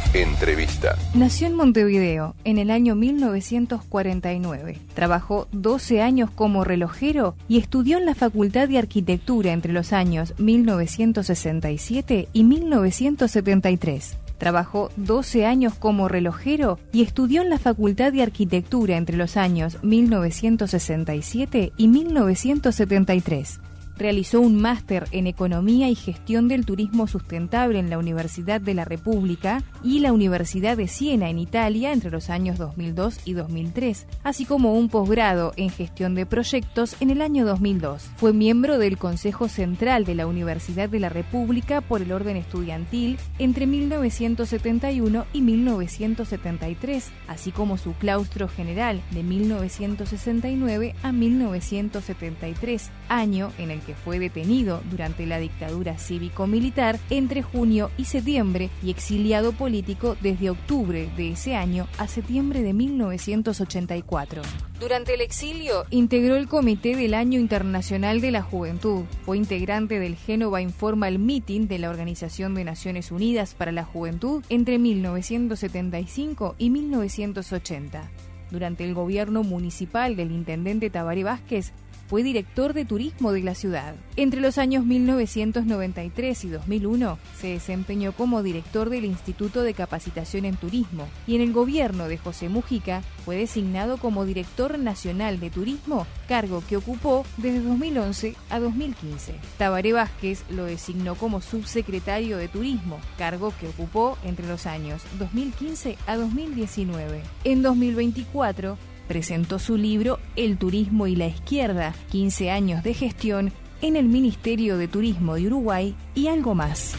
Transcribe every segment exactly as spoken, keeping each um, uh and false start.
Entrevista. Nació en Montevideo en el año mil novecientos cuarenta y nueve. Trabajó doce años como relojero y estudió en la Facultad de Arquitectura entre los años mil novecientos sesenta y siete y mil novecientos setenta y tres. Trabajó doce años como relojero y estudió en la Facultad de Arquitectura entre los años mil novecientos sesenta y siete y mil novecientos setenta y tres. Realizó un máster en Economía y Gestión del Turismo Sustentable en la Universidad de la República y la Universidad de Siena en Italia entre los años dos mil dos y dos mil tres, así como un posgrado en Gestión de Proyectos en el año dos mil dos. Fue miembro del Consejo Central de la Universidad de la República por el orden estudiantil entre mil novecientos setenta y uno y mil novecientos setenta y tres, así como su claustro general de mil novecientos sesenta y nueve a mil novecientos setenta y tres, año en el que que fue detenido durante la dictadura cívico-militar entre junio y septiembre y exiliado político desde octubre de ese año a septiembre de mil novecientos ochenta y cuatro. Durante el exilio, integró el Comité del Año Internacional de la Juventud. Fue integrante del Genova Informal Meeting de la Organización de Naciones Unidas para la Juventud entre mil novecientos setenta y cinco y mil novecientos ochenta. Durante el gobierno municipal del intendente Tabaré Vázquez, fue director de turismo de la ciudad. Entre los años mil novecientos noventa y tres y dos mil uno se desempeñó como director del Instituto de Capacitación en Turismo y en el gobierno de José Mujica fue designado como director nacional de turismo, cargo que ocupó desde dos mil once a dos mil quince. Tabaré Vázquez lo designó como subsecretario de turismo, cargo que ocupó entre los años dos mil quince a dos mil diecinueve. En dos mil veinticuatro presentó su libro El turismo y la izquierda, quince años de gestión en el Ministerio de Turismo de Uruguay y algo más.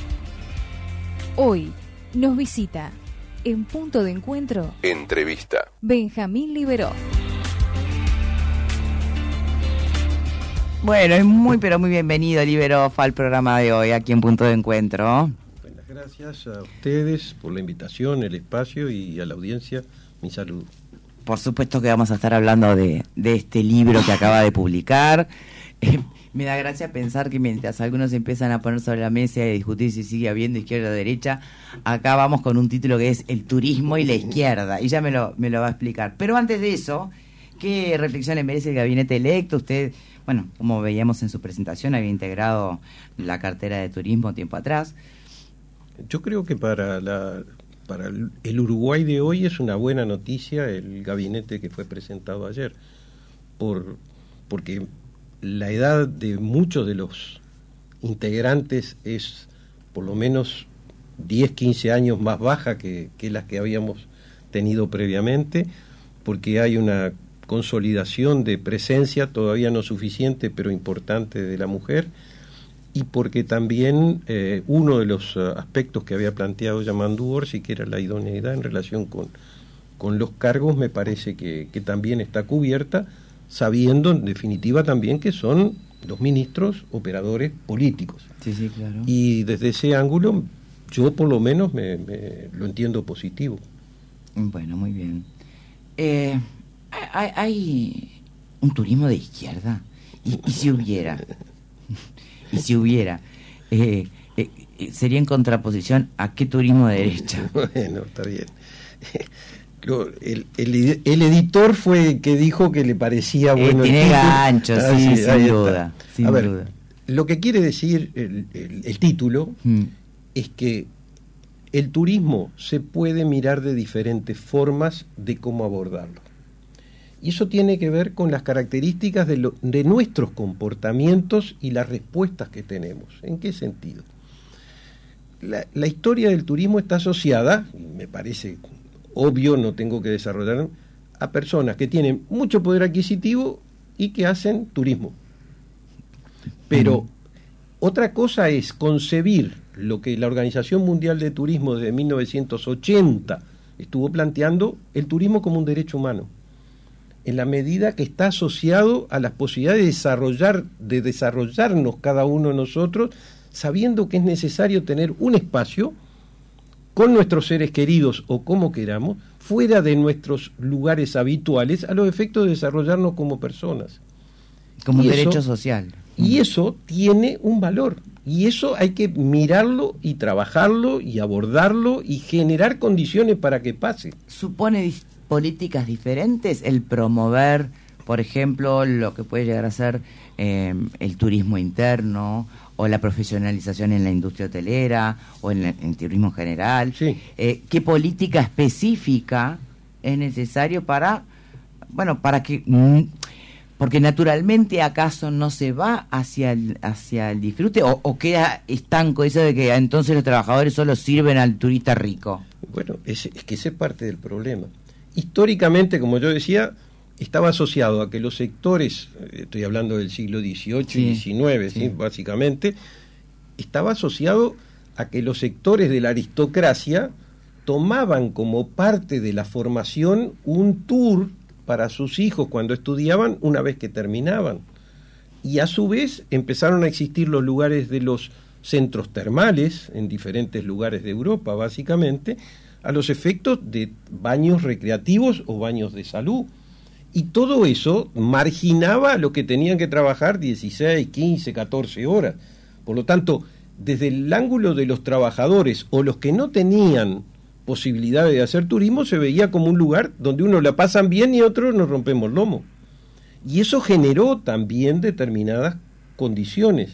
Hoy nos visita en Punto de Encuentro Entrevista Benjamín Liberó. Bueno, es muy pero muy bienvenido Liberó al programa de hoy aquí en Punto de Encuentro. Buenas gracias a ustedes por la invitación, el espacio y a la audiencia, mi saludo. Por supuesto que vamos a estar hablando de, de este libro que acaba de publicar. Eh, me da gracia pensar que mientras algunos empiezan a poner sobre la mesa y a discutir si sigue habiendo izquierda o derecha, acá vamos con un título que es El turismo y la izquierda, y ya me lo, me lo va a explicar. Pero antes de eso, ¿qué reflexión le merece el gabinete electo? Usted, bueno, como veíamos en su presentación, había integrado la cartera de turismo tiempo atrás. Yo creo que para la... Para el Uruguay de hoy es una buena noticia el gabinete que fue presentado ayer, por, porque la edad de muchos de los integrantes es por lo menos diez, quince años más baja que, que las que habíamos tenido previamente, porque hay una consolidación de presencia, todavía no suficiente, pero importante, de la mujer, y porque también eh, uno de los uh, aspectos que había planteado Yamandu Orsi, que era la idoneidad en relación con, con los cargos, me parece que, que también está cubierta, sabiendo en definitiva también que son los ministros operadores políticos. Sí, sí, claro. Y desde ese ángulo yo por lo menos me, me lo entiendo positivo. Bueno, muy bien. Eh, hay, hay un turismo de izquierda, y, y si hubiera... Y si hubiera, eh, eh, sería en contraposición a qué turismo de derecha. Bueno, está bien. El, el, el editor fue el que dijo que le parecía bueno. Eh, tiene gancho, ah, sí, sí, sin duda. Sin a ver, duda. Lo que quiere decir el, el, el título hmm. es que el turismo se puede mirar de diferentes formas de cómo abordarlo. Y eso tiene que ver con las características de, lo, de nuestros comportamientos y las respuestas que tenemos. ¿En qué sentido? La, la historia del turismo está asociada, me parece obvio, no tengo que desarrollar, a personas que tienen mucho poder adquisitivo y que hacen turismo. Pero uh-huh. otra cosa es concebir lo que la Organización Mundial de Turismo desde mil novecientos ochenta estuvo planteando, el turismo como un derecho humano, en la medida que está asociado a las posibilidades de desarrollar, de desarrollarnos cada uno de nosotros, sabiendo que es necesario tener un espacio con nuestros seres queridos o como queramos, fuera de nuestros lugares habituales, a los efectos de desarrollarnos como personas. Como y un eso, derecho social. Y eso tiene un valor, Y eso hay que mirarlo y trabajarlo y abordarlo y generar condiciones para que pase. ¿Supone dis- políticas diferentes el promover, por ejemplo, lo que puede llegar a ser eh, el turismo interno o la profesionalización en la industria hotelera o en, la, en el turismo en general? Sí. Eh, ¿Qué política específica es necesario para, bueno, para que... Mm, porque naturalmente acaso no se va hacia el, hacia el disfrute o, o queda estanco eso de que entonces los trabajadores solo sirven al turista rico? Bueno, es, es que ese es parte del problema. Históricamente, como yo decía, estaba asociado a que los sectores, estoy hablando del siglo dieciocho y diecinueve, ¿sí? ¿sí? Básicamente, estaba asociado a que los sectores de la aristocracia tomaban como parte de la formación un tour para sus hijos cuando estudiaban una vez que terminaban. Y a su vez empezaron a existir los lugares de los centros termales en diferentes lugares de Europa, básicamente, a los efectos de baños recreativos o baños de salud. Y todo eso marginaba a los que tenían que trabajar dieciséis, quince, catorce horas. Por lo tanto, desde el ángulo de los trabajadores o los que no tenían posibilidades de hacer turismo, se veía como un lugar donde unos la pasan bien y otros nos rompemos lomo. Y eso generó también determinadas condiciones.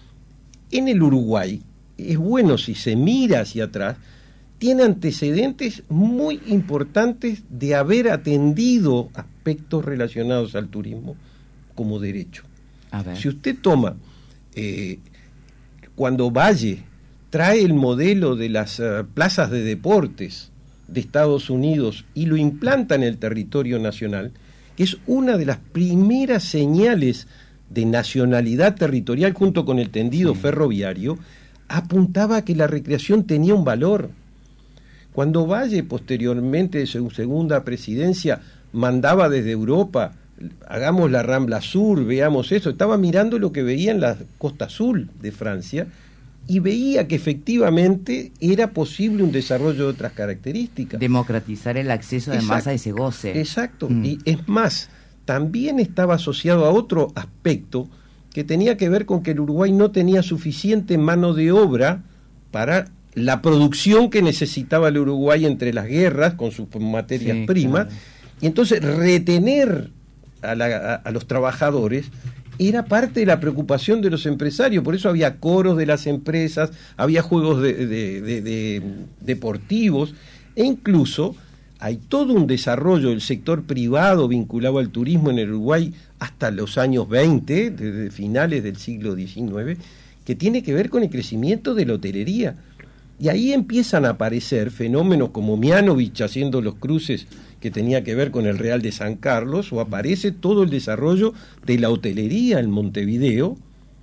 En el Uruguay, es bueno si se mira hacia atrás, tiene antecedentes muy importantes de haber atendido aspectos relacionados al turismo como derecho. A ver. Si usted toma, eh, cuando Valle trae el modelo de las uh, plazas de deportes de Estados Unidos y lo implanta en el territorio nacional, que es una de las primeras señales de nacionalidad territorial junto con el tendido sí. ferroviario, apuntaba a que la recreación tenía un valor. Cuando Valle, posteriormente de su segunda presidencia, mandaba desde Europa, hagamos la Rambla Sur, veamos eso, estaba mirando lo que veía en la costa azul de Francia, y veía que efectivamente era posible un desarrollo de otras características. Democratizar el acceso además Exacto, a ese goce. Exacto, Mm. y es más, también estaba asociado a otro aspecto que tenía que ver con que el Uruguay no tenía suficiente mano de obra para la producción que necesitaba el Uruguay entre las guerras con sus materias Sí, primas, claro. y entonces retener a, la, a, a los trabajadores era parte de la preocupación de los empresarios. Por eso había coros de las empresas, había juegos de, de, de, de, deportivos, e incluso hay todo un desarrollo del sector privado vinculado al turismo en el Uruguay hasta los años veinte, desde finales del siglo diecinueve, que tiene que ver con el crecimiento de la hotelería. Y ahí empiezan a aparecer fenómenos como Mianovich haciendo los cruces que tenía que ver con el Real de San Carlos, o aparece todo el desarrollo de la hotelería en Montevideo.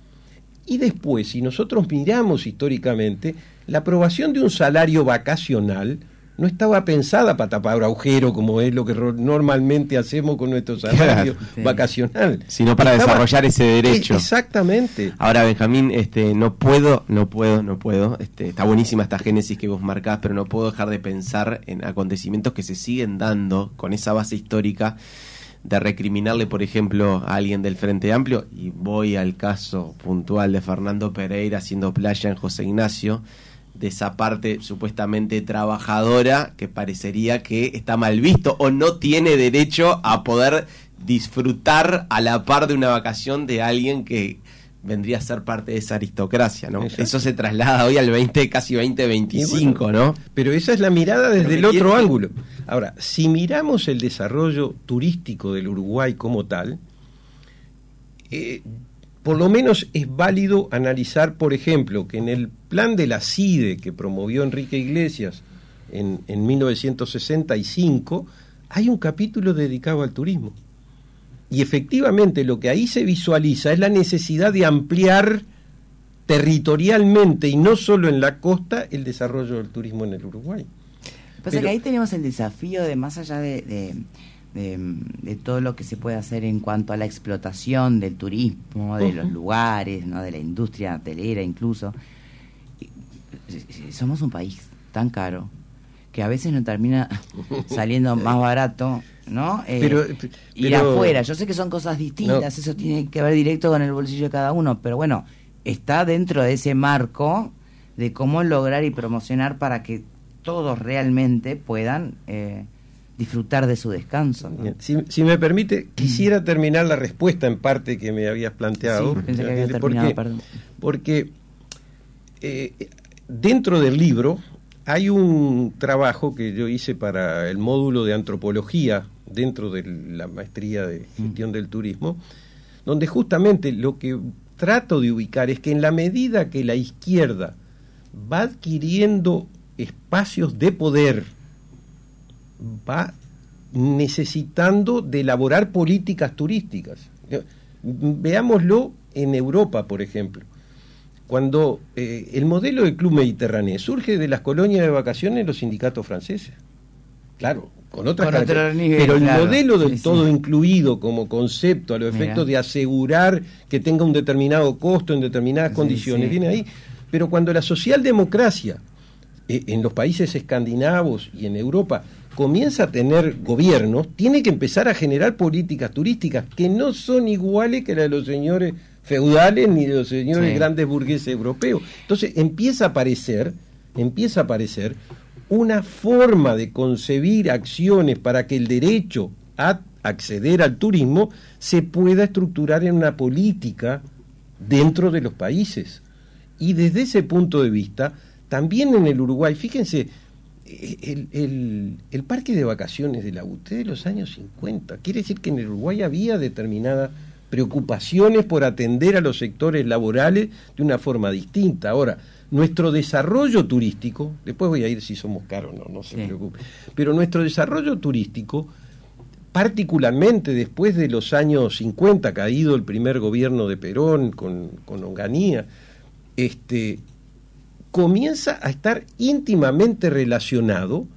Y después, si nosotros miramos históricamente, la aprobación de un salario vacacional no estaba pensada para tapar agujero, como es lo que normalmente hacemos con nuestro salario claro, sí. vacacional, sino para estaba, desarrollar ese derecho. Exactamente. Ahora, Benjamín, este, no puedo, no puedo, no puedo, este, está buenísima esta génesis que vos marcás, pero no puedo dejar de pensar en acontecimientos que se siguen dando con esa base histórica de recriminarle, por ejemplo, a alguien del Frente Amplio, y voy al caso puntual de Fernando Pereira haciendo playa en José Ignacio, de esa parte supuestamente trabajadora que parecería que está mal visto o no tiene derecho a poder disfrutar a la par de una vacación de alguien que vendría a ser parte de esa aristocracia, ¿no? Exacto. Eso se traslada hoy al veinte, casi veinte veinticinco, bueno, ¿no? Pero esa es la mirada desde el otro tiene... ángulo. Ahora, si miramos el desarrollo turístico del Uruguay como tal, eh, por lo menos es válido analizar, por ejemplo, que en el plan de la CIDE que promovió Enrique Iglesias en, en mil novecientos sesenta y cinco, hay un capítulo dedicado al turismo. Y efectivamente lo que ahí se visualiza es la necesidad de ampliar territorialmente y no solo en la costa el desarrollo del turismo en el Uruguay. Pasa Pero, que ahí tenemos el desafío de, más allá de, de, de, de todo lo que se puede hacer en cuanto a la explotación del turismo, de uh-huh. los lugares, ¿no? De la industria hotelera incluso. Somos un país tan caro que a veces nos termina saliendo más barato, ¿no? Eh, pero, ir pero, afuera. Yo sé que son cosas distintas, no. Eso tiene que ver directo con el bolsillo de cada uno, pero bueno, está dentro de ese marco de cómo lograr y promocionar para que todos realmente puedan eh, disfrutar de su descanso, ¿no? Si, si me permite, quisiera terminar la respuesta en parte que me habías planteado. Sí, pensé que había terminado, porque, perdón. Porque eh, dentro del libro hay un trabajo que yo hice para el módulo de antropología dentro de la maestría de gestión mm. del turismo, donde justamente lo que trato de ubicar es que en la medida que la izquierda va adquiriendo espacios de poder, va necesitando de elaborar políticas turísticas. Veámoslo en Europa, por ejemplo. Cuando eh, el modelo del Club Mediterráneo surge de las colonias de vacaciones de los sindicatos franceses. Claro, con otras con otro nivel, pero el claro, modelo del sí, todo sí. incluido como concepto a los Mira. efectos de asegurar que tenga un determinado costo en determinadas Sí, condiciones, sí. viene ahí. Pero cuando la socialdemocracia eh, en los países escandinavos y en Europa comienza a tener gobiernos, tiene que empezar a generar políticas turísticas que no son iguales que las de los señores feudales ni de los señores sí. grandes burgueses europeos. Entonces empieza a aparecer, empieza a aparecer una forma de concebir acciones para que el derecho a acceder al turismo se pueda estructurar en una política dentro de los países. Y desde ese punto de vista, también en el Uruguay, fíjense, el, el, el parque de vacaciones de la U T E de los años cincuenta, quiere decir que en el Uruguay había determinadas preocupaciones por atender a los sectores laborales de una forma distinta. Ahora, nuestro desarrollo turístico, después voy a ir si somos caros, no, no se sí. preocupe, pero nuestro desarrollo turístico, particularmente después de los años cincuenta, caído el primer gobierno de Perón con, con Onganía, este, comienza a estar íntimamente relacionado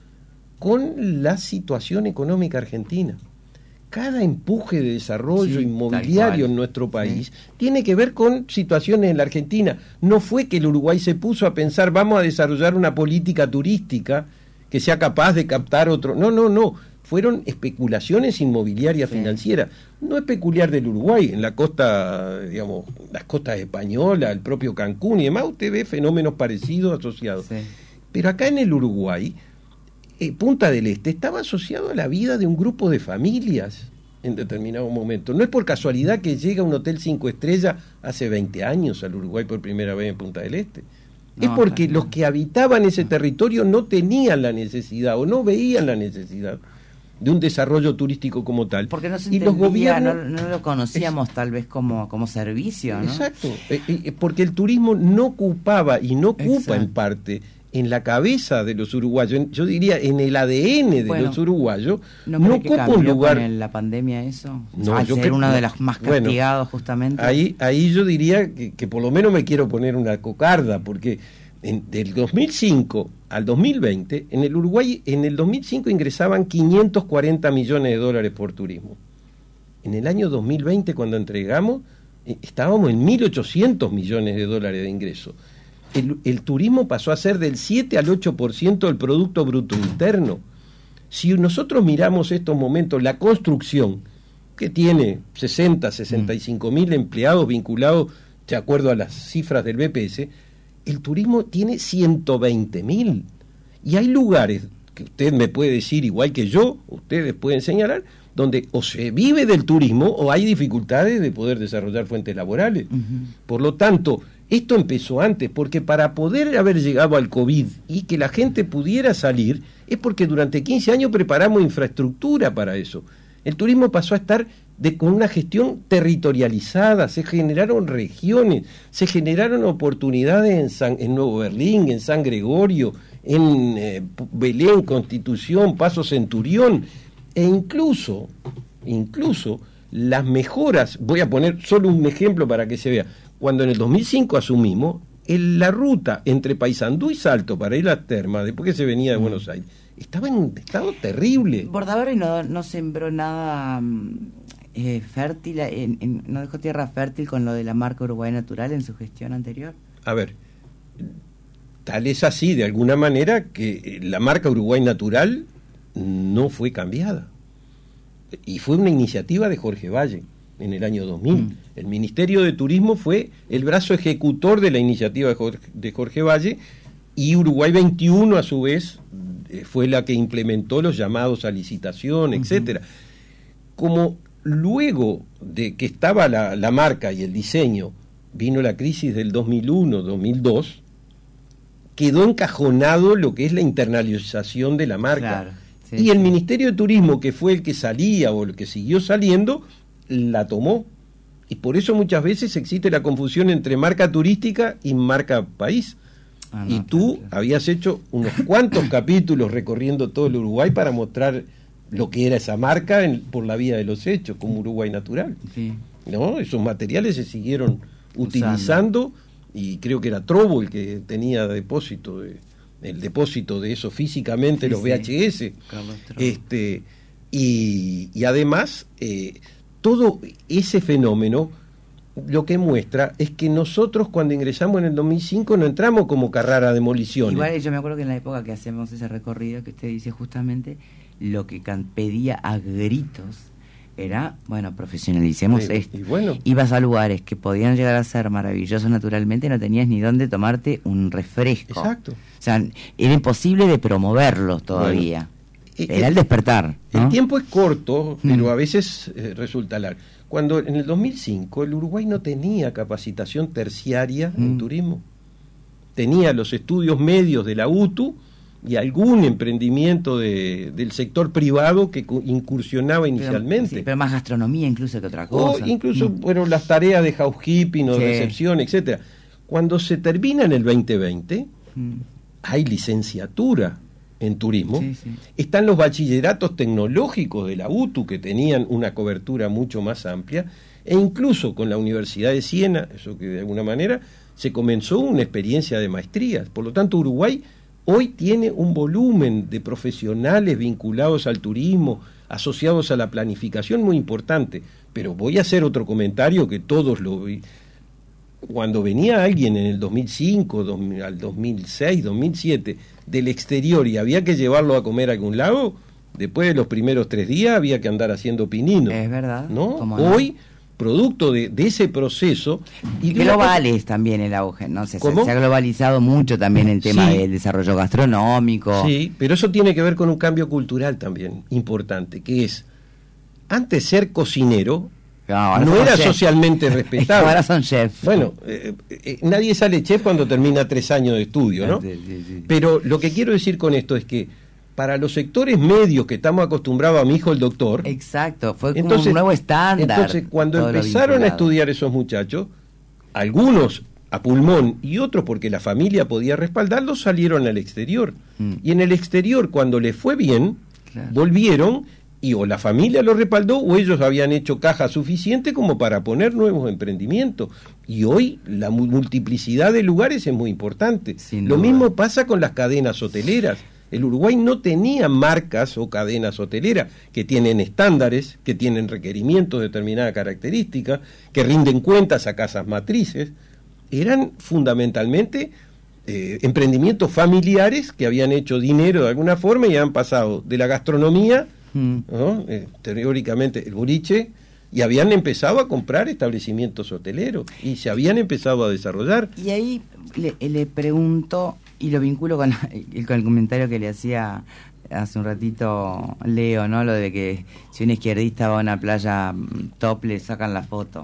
con la situación económica argentina. Cada empuje de desarrollo sí, inmobiliario en nuestro país sí. tiene que ver con situaciones en la Argentina. No fue que el Uruguay se puso a pensar, vamos a desarrollar una política turística que sea capaz de captar otro... No, no, no. Fueron especulaciones inmobiliarias sí. financieras. No es peculiar del Uruguay. En la costa, digamos, las costas españolas, el propio Cancún y demás, usted ve fenómenos parecidos asociados. Sí. Pero acá en el Uruguay... Eh, Punta del Este estaba asociado a la vida de un grupo de familias en determinado momento. No es por casualidad que llega un hotel cinco estrellas hace veinte años al Uruguay por primera vez en Punta del Este. No, es porque no. los que habitaban ese territorio no tenían la necesidad o no veían la necesidad de un desarrollo turístico como tal. Porque no se y entendía, los gobiernos, no, no lo conocíamos es, tal vez como, como servicio, ¿no? Exacto, eh, eh, porque el turismo no ocupaba y no ocupa exacto. en parte... en la cabeza de los uruguayos, yo diría en el A D N de bueno, los uruguayos, no, no ocupa un lugar. Con el, la pandemia eso, no, al yo ser creo, uno de los más castigados bueno, justamente. Ahí, ahí yo diría que, que por lo menos me quiero poner una cocarda, porque en, del dos mil cinco al dos mil veinte, en el Uruguay, en el dos mil cinco ingresaban quinientos cuarenta millones de dólares por turismo. En el año dos mil veinte, cuando entregamos, estábamos en mil ochocientos millones de dólares de ingresos. El, el turismo pasó a ser del siete al ocho por ciento del Producto Bruto Interno. Si nosotros miramos estos momentos, la construcción, que tiene sesenta, sesenta y cinco mil empleados vinculados, de acuerdo a las cifras del B P S, el turismo tiene ciento veinte mil. Y hay lugares, que usted me puede decir, igual que yo, ustedes pueden señalar, donde o se vive del turismo o hay dificultades de poder desarrollar fuentes laborales. Uh-huh. Por lo tanto, esto empezó antes, porque para poder haber llegado al COVID y que la gente pudiera salir, es porque durante quince años preparamos infraestructura para eso. El turismo pasó a estar de, con una gestión territorializada, se generaron regiones, se generaron oportunidades en, San, en Nuevo Berlín, en San Gregorio, en eh, Belén, Constitución, Paso Centurión, e incluso, incluso las mejoras, voy a poner solo un ejemplo para que se vea. Cuando en el dos mil cinco asumimos, el, la ruta entre Paysandú y Salto para ir a las termas, después que se venía de mm. Buenos Aires, estaba en un estado terrible. Bordaberry no, no sembró nada eh, fértil, en, en, no dejó tierra fértil con lo de la marca Uruguay Natural en su gestión anterior. A ver, tal es así, de alguna manera, que la marca Uruguay Natural no fue cambiada. Y fue una iniciativa de Jorge Valle. en el año dos mil. Mm. El Ministerio de Turismo fue el brazo ejecutor de la iniciativa de Jorge, de Jorge Valle, y Uruguay veintiuno a su vez eh, fue la que implementó los llamados a licitación, uh-huh. etcétera. Como luego de que estaba la, la marca y el diseño, vino la crisis del dos mil uno, dos mil dos, quedó encajonado lo que es la internalización de la marca. Claro, sí, y el sí. Ministerio de Turismo, que fue el que salía o el que siguió saliendo, la tomó. Y por eso muchas veces existe la confusión entre marca turística y marca país. Ah, no, y tú claro, claro. habías hecho unos cuantos capítulos recorriendo todo el Uruguay para mostrar lo que era esa marca en, por la vía de los hechos, como Uruguay Natural. Sí. ¿No? Esos materiales se siguieron utilizando. Usando. Y creo que era Trobo el que tenía depósito de, el depósito de eso físicamente, sí, los V H S. Sí. Este, y, y además, eh, todo ese fenómeno lo que muestra es que nosotros cuando ingresamos en el dos mil cinco no entramos como Carrara Demoliciones. Igual yo me acuerdo que en la época que hacemos ese recorrido que usted dice justamente, lo que pedía a gritos era, bueno, profesionalicemos sí, esto. Y bueno. Ibas a lugares que podían llegar a ser maravillosos naturalmente, no tenías ni dónde tomarte un refresco. Exacto. O sea, era imposible de promoverlos todavía. Bueno, era el despertar, ¿no? El tiempo es corto, pero mm. a veces eh, resulta largo. Cuando en el dos mil cinco el Uruguay no tenía capacitación terciaria mm. en turismo. Tenía los estudios medios de la U T U y algún emprendimiento de, del sector privado que incursionaba inicialmente. Pero, sí, pero más gastronomía incluso que otra cosa. O incluso, mm. bueno, las tareas de housekeeping o sí. de recepción, etcétera. Cuando se termina en el veinte veinte, mm. hay licenciatura en turismo. Sí, sí. Están los bachilleratos tecnológicos de la U T U que tenían una cobertura mucho más amplia, e incluso con la Universidad de Siena, eso que de alguna manera se comenzó una experiencia de maestrías. Por lo tanto, Uruguay hoy tiene un volumen de profesionales vinculados al turismo, asociados a la planificación muy importante. Pero voy a hacer otro comentario que todos lo... Cuando venía alguien en el dos mil cinco, dos mil, al dos mil seis, dos mil siete, del exterior y había que llevarlo a comer a algún lado, después de los primeros tres días había que andar haciendo pinino. Es verdad. ¿No? No? Hoy... producto de, de ese proceso. Y global es también el auge, ¿no? Se, ¿Cómo? se ha globalizado mucho también el tema sí. del desarrollo gastronómico. Sí, pero eso tiene que ver con un cambio cultural también importante, que es, antes ser cocinero no, no era chef. socialmente respetable. Ahora son chefs. Bueno, eh, eh, nadie sale chef cuando termina tres años de estudio, ¿no? Sí, sí, sí. Pero lo que quiero decir con esto es que para los sectores medios que estamos acostumbrados, a mi hijo el doctor. Exacto, fue como entonces, un nuevo estándar. Entonces, cuando empezaron a estudiar esos muchachos, algunos a pulmón y otros porque la familia podía respaldarlos, salieron al exterior. Mm. Y en el exterior, cuando les fue bien, claro. volvieron y o la familia los respaldó o ellos habían hecho caja suficiente como para poner nuevos emprendimientos. Y hoy la multiplicidad de lugares es muy importante. Sin Lo duda. mismo pasa con las cadenas hoteleras. El Uruguay no tenía marcas o cadenas hoteleras que tienen estándares, que tienen requerimientos de determinadas características, que rinden cuentas a casas matrices. Eran fundamentalmente eh, emprendimientos familiares que habían hecho dinero de alguna forma y han pasado de la gastronomía, mm. ¿no? eh, teóricamente el boliche, y habían empezado a comprar establecimientos hoteleros y se habían empezado a desarrollar. Y ahí le, le pregunto... Y lo vinculo con, con el comentario que le hacía hace un ratito Leo, ¿no? Lo de que si un izquierdista va a una playa top le sacan la foto.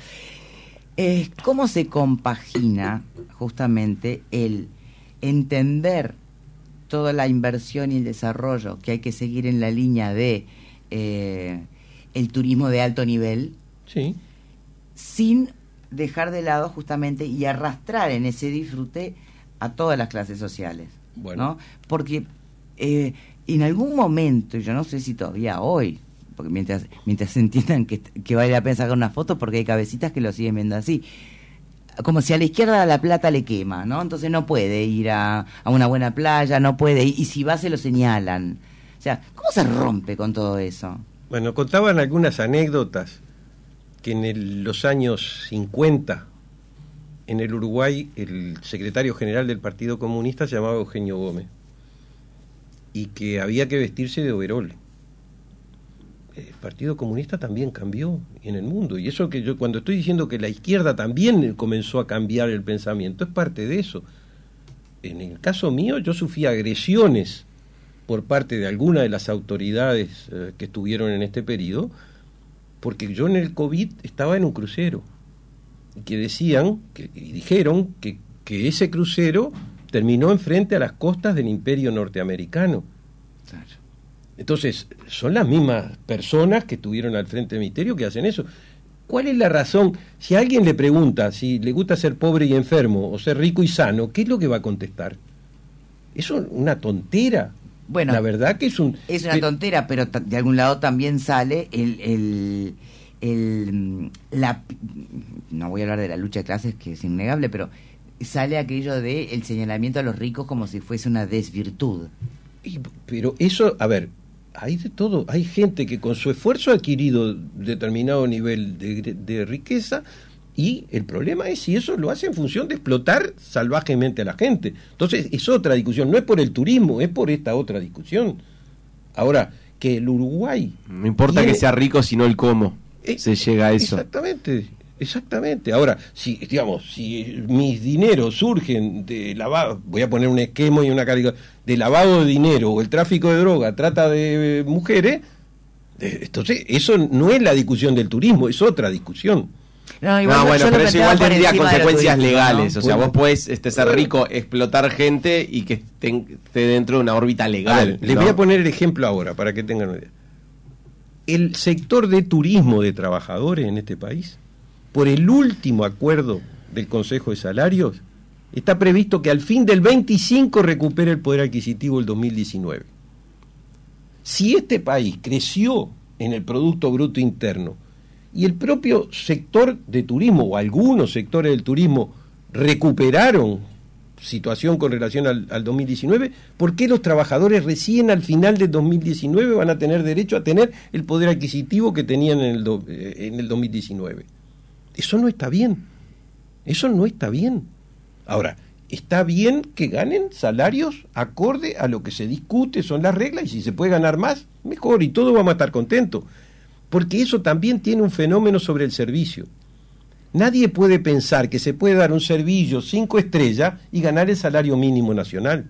Eh, ¿Cómo se compagina justamente el entender toda la inversión y el desarrollo que hay que seguir en la línea de eh, el turismo de alto nivel? Sí. Sin dejar de lado justamente y arrastrar en ese disfrute a todas las clases sociales, bueno. ¿no? Porque eh, en algún momento, yo no sé si todavía hoy, porque mientras mientras entiendan que, que vale la pena sacar una foto, porque hay cabecitas que lo siguen viendo así, como si a la izquierda la plata le quema, ¿no? Entonces no puede ir a, a una buena playa, no puede ir, y si va se lo señalan. O sea, ¿cómo se rompe con todo eso? Bueno, contaban algunas anécdotas que en el, los años cincuenta... en el Uruguay el secretario general del Partido Comunista se llamaba Eugenio Gómez y que había que vestirse de overol. Eh, Partido Comunista también cambió en el mundo. Y eso que yo, cuando estoy diciendo que la izquierda también comenzó a cambiar el pensamiento, es parte de eso. En el caso mío, yo sufrí agresiones por parte de algunas de las autoridades eh, que estuvieron en este periodo, porque yo en el COVID estaba en un crucero, y que decían, que, y dijeron que, que ese crucero terminó enfrente a las costas del Imperio norteamericano. Claro. Entonces, son las mismas personas que estuvieron al frente del ministerio que hacen eso. ¿Cuál es la razón? Si a alguien le pregunta si le gusta ser pobre y enfermo o ser rico y sano, ¿qué es lo que va a contestar? Eso es una tontera. Bueno, la verdad que es un... Es una tontera, pero t- de algún lado también sale el... el, el la, no voy a hablar de la lucha de clases, que es innegable, pero sale aquello de el señalamiento a los ricos como si fuese una desvirtud. Y, pero eso, a ver... Hay de todo, hay gente que con su esfuerzo ha adquirido determinado nivel de, de riqueza, y el problema es si eso lo hace en función de explotar salvajemente a la gente. Entonces es otra discusión, no es por el turismo, es por esta otra discusión. Ahora, que el Uruguay... No importa tiene... que sea rico, sino el cómo eh, se llega a eso. Exactamente. Exactamente. Ahora, si digamos, si mis dineros surgen de lavado, voy a poner un esquema y una caricatura, de lavado de dinero o el tráfico de droga, trata de mujeres, entonces eso no es la discusión del turismo, es otra discusión. No, igual, no bueno, pero eso igual tendría consecuencias turismo, legales, ¿no? O sea, bueno, vos podés este, ser rico, explotar gente y que esté, esté dentro de una órbita legal. A ver, ¿no? Les voy a poner el ejemplo ahora para que tengan una idea. El sector de turismo de trabajadores en este país, por el último acuerdo del Consejo de Salarios, está previsto que al fin del veinticinco recupere el poder adquisitivo del dos mil diecinueve. Si este país creció en el Producto Bruto Interno y el propio sector de turismo o algunos sectores del turismo recuperaron situación con relación al, al dos mil diecinueve, ¿por qué los trabajadores recién al final del dos mil diecinueve van a tener derecho a tener el poder adquisitivo que tenían en el, do, en el dos mil diecinueve? Eso no está bien. Eso no está bien. Ahora, está bien que ganen salarios acorde a lo que se discute, son las reglas, y si se puede ganar más, mejor, y todos vamos a estar contentos. Porque eso también tiene un fenómeno sobre el servicio. Nadie puede pensar que se puede dar un servicio cinco estrellas y ganar el salario mínimo nacional.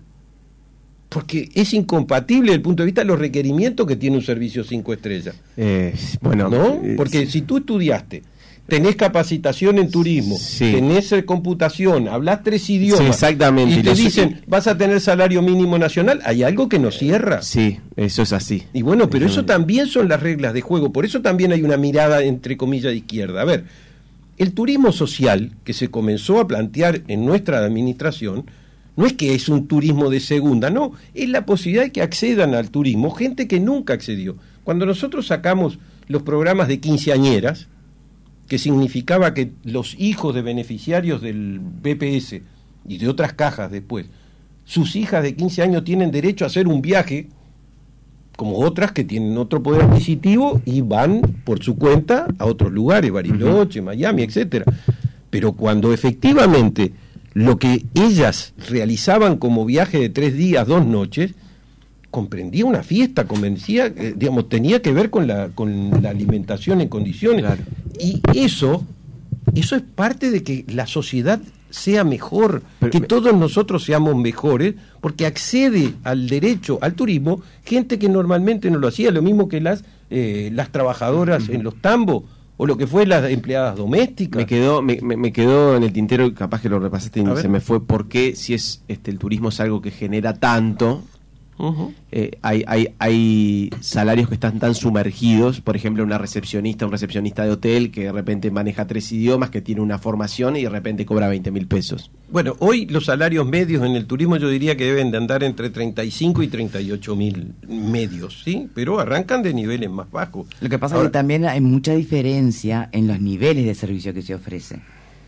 Porque es incompatible desde el punto de vista de los requerimientos que tiene un servicio cinco estrellas. Eh, bueno, ¿no? Porque eh, si tú estudiaste, tenés capacitación en turismo, sí, tenés computación, hablás tres idiomas, sí, exactamente, y te dicen, vas a tener salario mínimo nacional, hay algo que nos cierra. Sí, eso es así. Y bueno, pero eso, eso también son las reglas de juego, por eso también hay una mirada, entre comillas, de izquierda. A ver, el turismo social que se comenzó a plantear en nuestra administración, no es que es un turismo de segunda, no, es la posibilidad de que accedan al turismo gente que nunca accedió. Cuando nosotros sacamos los programas de quinceañeras, que significaba que los hijos de beneficiarios del B P S y de otras cajas después, sus hijas de quince años tienen derecho a hacer un viaje, como otras que tienen otro poder adquisitivo y van por su cuenta a otros lugares, Bariloche, uh-huh. Miami, etcétera. Pero cuando efectivamente lo que ellas realizaban como viaje de tres días, dos noches, comprendía una fiesta, convencía, eh, digamos, tenía que ver con la con la alimentación en condiciones. Claro. Y eso, eso es parte de que la sociedad sea mejor, Pero, que todos nosotros seamos mejores, porque accede al derecho al turismo gente que normalmente no lo hacía, lo mismo que las eh, las trabajadoras uh-huh. en los tambos, o lo que fue las empleadas domésticas. Me quedó me, me, me quedó en el tintero, capaz que lo repasaste y se me fue, ¿por qué si es este el turismo es algo que genera tanto? Uh-huh. Eh, hay, hay, hay salarios que están tan sumergidos, por ejemplo una recepcionista, un recepcionista de hotel que de repente maneja tres idiomas, que tiene una formación y de repente cobra veinte mil pesos. Bueno, hoy los salarios medios en el turismo yo diría que deben de andar entre treinta y cinco y treinta y ocho mil medios, ¿sí? Pero arrancan de niveles más bajos. Lo que pasa Ahora, es que también hay mucha diferencia en los niveles de servicio que se ofrece.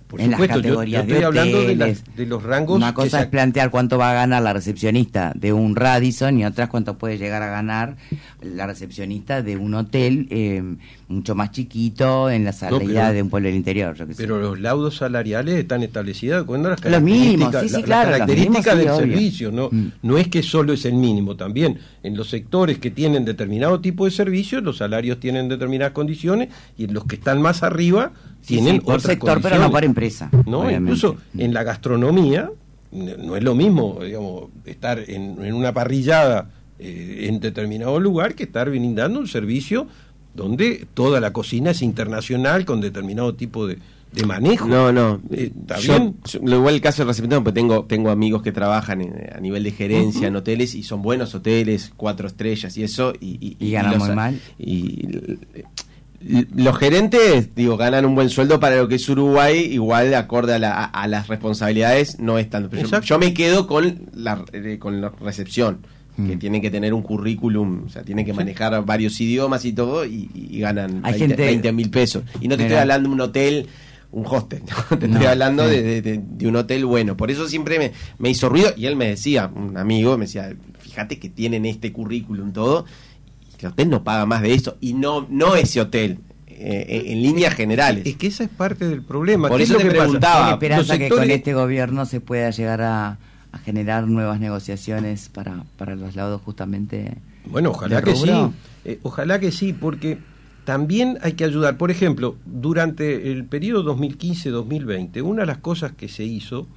Por en supuesto, las categorías yo, yo estoy de hablando de, hoteles. las, de los rangos. Una cosa que es plantear cuánto va a ganar la recepcionista de un Radisson y otra es cuánto puede llegar a ganar la recepcionista de un hotel eh, mucho más chiquito en la salida No, pero- de un pueblo del interior. Yo qué sé. Pero los laudos salariales están establecidos cuando las Los mínimos, características, sí, sí, la- las claro, los características mínimos, sí, del obvio. servicio, no, Mm. no es que solo es el mínimo, también en los sectores que tienen determinado tipo de servicios, los salarios tienen determinadas condiciones y en los que están más arriba Sí, tienen sí, por otras sector, pero condiciones. no por empresa. ¿No? obviamente. Incluso en la gastronomía n- no es lo mismo, digamos, estar en, en una parrillada eh, en determinado lugar que estar brindando un servicio donde toda la cocina es internacional con determinado tipo de, de manejo. No, no. Eh, ¿Está yo, bien? yo- lo igual el caso del receptor, porque tengo, tengo amigos que trabajan en- a nivel de gerencia Ujú. en hoteles y son buenos hoteles, cuatro estrellas y eso. Y, Y ganan los- muy mal. Y l- l- los gerentes, digo, ganan un buen sueldo para lo que es Uruguay, igual de acorde a, la- a- a las responsabilidades, no es tanto. Pero yo, Exacto. yo me quedo con la, eh, con la recepción. Que Mm. tienen que tener un currículum, o sea, tienen que manejar varios idiomas y todo, y, y ganan Hay veinte gente- mil pesos. Y no te Mirá. estoy hablando de un hotel, un hostel, ¿no? Te No, estoy hablando sí. de, de- de- de un hotel bueno. Por eso siempre me, me hizo ruido, y él me decía, un amigo, me decía, fíjate que tienen este currículum todo, y el hotel no paga más de eso, y no, no ese hotel, eh, en líneas generales. Es que esa es parte del problema. Por ¿Qué eso es lo te que pasa? preguntaba. Con esperanza Los que sectores- con este gobierno se pueda llegar a, a generar nuevas negociaciones para, para los laudos justamente. Bueno, ojalá de que sí, rubro. eh, ojalá que sí, porque también hay que ayudar. Por ejemplo, durante el periodo dos mil quince dos mil veinte, una de las cosas que se hizo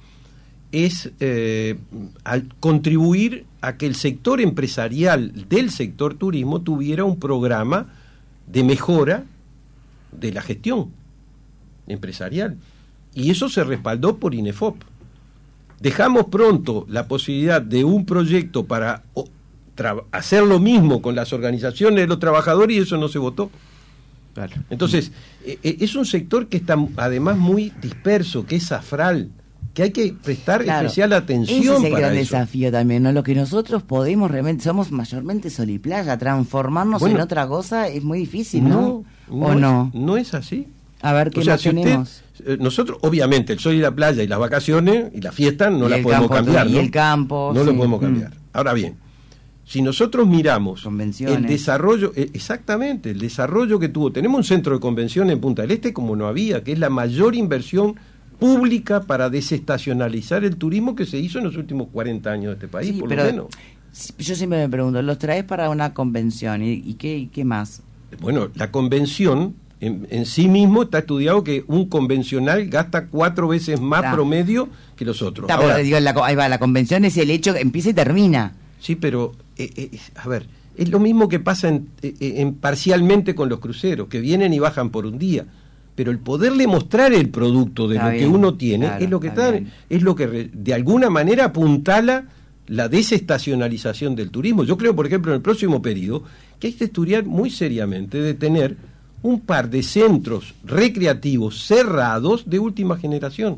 es eh, al contribuir a que el sector empresarial del sector turismo tuviera un programa de mejora de la gestión empresarial. Y eso se respaldó por INEFOP. Dejamos pronto la posibilidad de un proyecto para o, tra- hacer lo mismo con las organizaciones de los trabajadores y eso no se votó. Claro. Entonces, eh, eh, es un sector que está además muy disperso, que es afral, que hay que prestar Claro, especial atención ese es el para gran eso. desafío también, ¿no? Lo que nosotros podemos realmente, somos mayormente sol y playa, transformarnos Bueno, en otra cosa es muy difícil, ¿no? no, ¿O es- no? no es así. A ver qué O sea, más si usted- tenemos. eh, nosotros, obviamente, el sol y la playa y las vacaciones y la fiesta no Y la el podemos campo, cambiar. y ¿no? el campo, No lo sí. podemos Mm. cambiar. Ahora bien, si nosotros miramos Convenciones. el desarrollo, eh, exactamente, el desarrollo que tuvo, tenemos un centro de convenciones en Punta del Este como no había, que es la mayor inversión pública para desestacionalizar el turismo que se hizo en los últimos cuarenta años de este país, Sí, por pero lo menos. sí, yo siempre me pregunto, ¿los traes para una convención? ¿Y, y qué, y qué más? Bueno, la convención en, en sí mismo está estudiado que un convencional gasta cuatro veces más Claro. promedio que los otros. Está, Ahora, pero digo, la, co- ahí va, la convención es el hecho que empieza y termina. sí, pero, eh, eh, a ver, es lo mismo que pasa en, eh, en parcialmente con los cruceros, que vienen y bajan por un día. Pero el poderle mostrar el producto de Está lo que bien, uno tiene claro, es lo que está está, bien. es lo que re- de alguna manera apuntala la desestacionalización del turismo. Yo creo, por ejemplo, en el próximo periodo que hay que estudiar muy seriamente de tener un par de centros recreativos cerrados de última generación.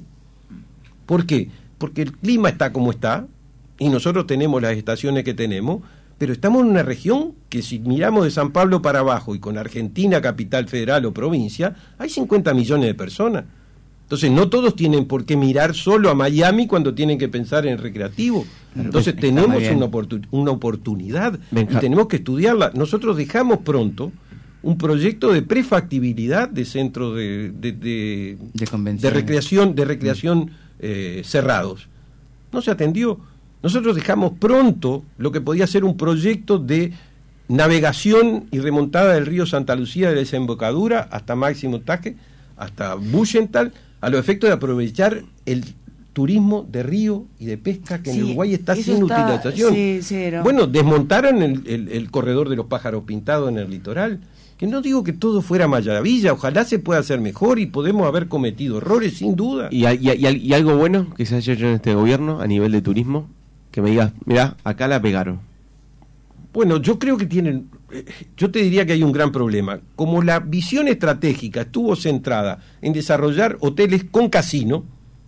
¿Por qué? Porque el clima está como está y nosotros tenemos las estaciones que tenemos, pero estamos en una región que si miramos de San Pablo para abajo y con Argentina, capital federal o provincia, hay cincuenta millones de personas. Entonces no todos tienen por qué mirar solo a Miami cuando tienen que pensar en recreativo. Entonces Está muy tenemos bien. una, oportu- una oportunidad Benja. y tenemos que estudiarla. Nosotros dejamos pronto un proyecto de prefactibilidad de centros de, de, de, De de convenciones. recreación, de recreación eh, cerrados. No se atendió. Nosotros dejamos pronto lo que podía ser un proyecto de navegación y remontada del río Santa Lucía de la desembocadura hasta Máximo Taque, hasta Buchental, a los efectos de aprovechar el turismo de río y de pesca que en Sí, Uruguay está eso sin está- utilización. sí, cero. Bueno, desmontaron el, el- el corredor de los pájaros pintados en el litoral. Que no digo que todo fuera maravilla, ojalá se pueda hacer mejor y podemos haber cometido errores, sin duda. ¿Y, hay- y hay- y hay- y algo bueno que se haya hecho en este gobierno a nivel de turismo? Que me digas, mira, acá la pegaron. Bueno, yo creo que tienen, eh, yo te diría que hay un gran problema. Como la visión estratégica estuvo centrada en desarrollar hoteles con casino,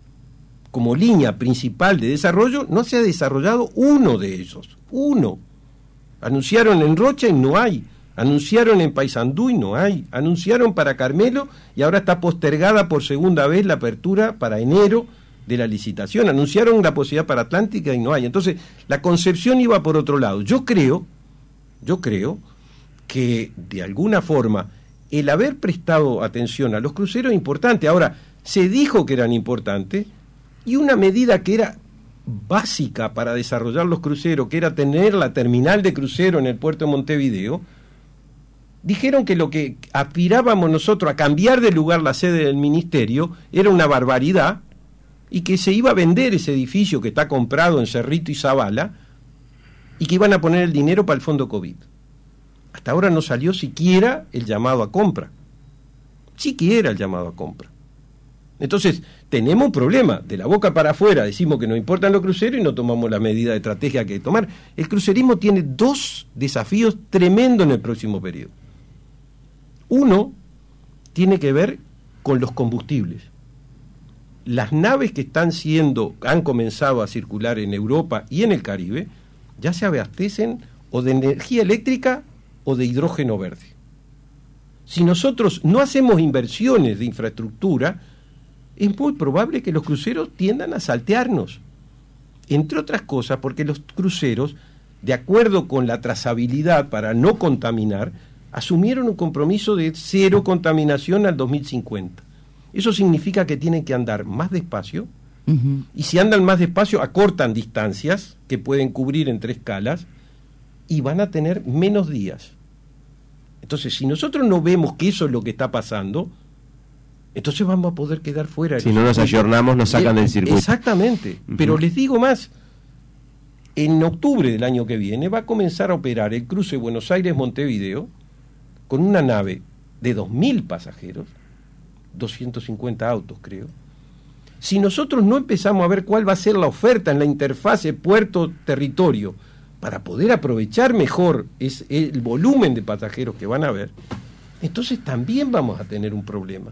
como línea principal de desarrollo, no se ha desarrollado uno de ellos, uno. Anunciaron en Rocha y no hay. Anunciaron en Paysandú y no hay. Anunciaron para Carmelo y ahora está postergada por segunda vez la apertura para enero de la licitación. Anunciaron la posibilidad para Atlántica y no hay. Entonces, la concepción iba por otro lado. Yo creo, yo creo que de alguna forma el haber prestado atención a los cruceros es importante. Ahora, se dijo que eran importantes y una medida que era básica para desarrollar los cruceros, que era tener la terminal de crucero en el puerto de Montevideo, dijeron que lo que aspirábamos nosotros a cambiar de lugar la sede del ministerio era una barbaridad y que se iba a vender ese edificio que está comprado en Cerrito y Zavala y que iban a poner el dinero para el fondo COVID. Hasta ahora no salió siquiera el llamado a compra. Siquiera el llamado a compra. Entonces, tenemos un problema. De la boca para afuera decimos que nos importan los cruceros y no tomamos la medida de estrategia que hay que tomar. El crucerismo tiene dos desafíos tremendos en el próximo periodo. Uno tiene que ver con los combustibles. Las naves que están siendo, han comenzado a circular en Europa y en el Caribe, ya se abastecen o de energía eléctrica o de hidrógeno verde. Si nosotros no hacemos inversiones de infraestructura, es muy probable que los cruceros tiendan a saltearnos. Entre otras cosas, porque los cruceros, de acuerdo con la trazabilidad para no contaminar, asumieron un compromiso de cero contaminación al dos mil cincuenta. Eso significa que tienen que andar más despacio, uh-huh. y si andan más despacio acortan distancias que pueden cubrir en tres escalas y van a tener menos días. Entonces, si nosotros no vemos que eso es lo que está pasando, entonces vamos a poder quedar fuera. Si no nos ayornamos, nos sacan del circuito. Exactamente. Uh-huh. Pero les digo más, en octubre del año que viene va a comenzar a operar el cruce Buenos Aires-Montevideo con una nave de dos mil pasajeros, doscientos cincuenta autos creo. Si nosotros no empezamos a ver cuál va a ser la oferta en la interfase puerto-territorio para poder aprovechar mejor es el volumen de pasajeros que van a haber, entonces también vamos a tener un problema.